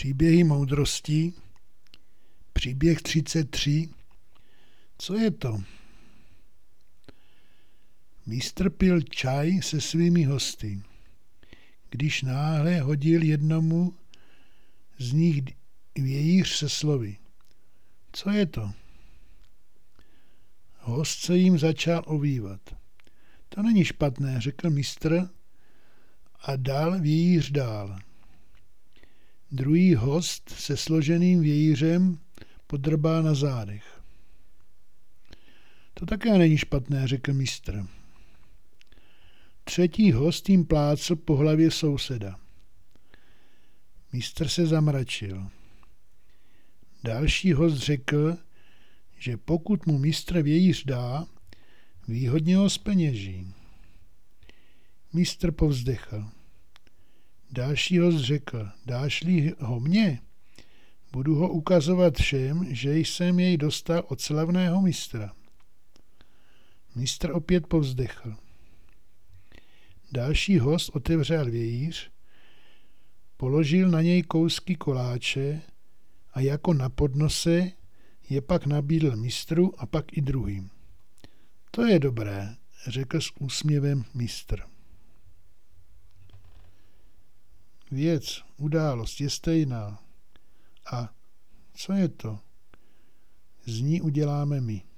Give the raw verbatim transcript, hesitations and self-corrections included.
Příběhy moudrosti, příběh třicet tři. Co je to? Mistr pil čaj se svými hosty, když náhle hodil jednomu z nich vějíř se slovy. Co je to? Host se jim začal ovývat. To není špatné, řekl mistr a dal vějíř dál. Druhý host se složeným vějířem podrbá na zádech. To také není špatné, řekl mistr. Třetí host jim plácl po hlavě souseda. Mistr se zamračil. Další host řekl, že pokud mu mistr vějíř dá, výhodně ho zpeněží. Mistr povzdechl. Další host řekl, dáš-li ho mně, budu ho ukazovat všem, že jsem jej dostal od slavného mistra. Mistr opět povzdechl. Další host otevřel vějíř, položil na něj kousky koláče a jako na podnose je pak nabídl mistru a pak i druhým. To je dobré, řekl s úsměvem mistr. Věc, událost je stejná. A co je to? Z ní uděláme my.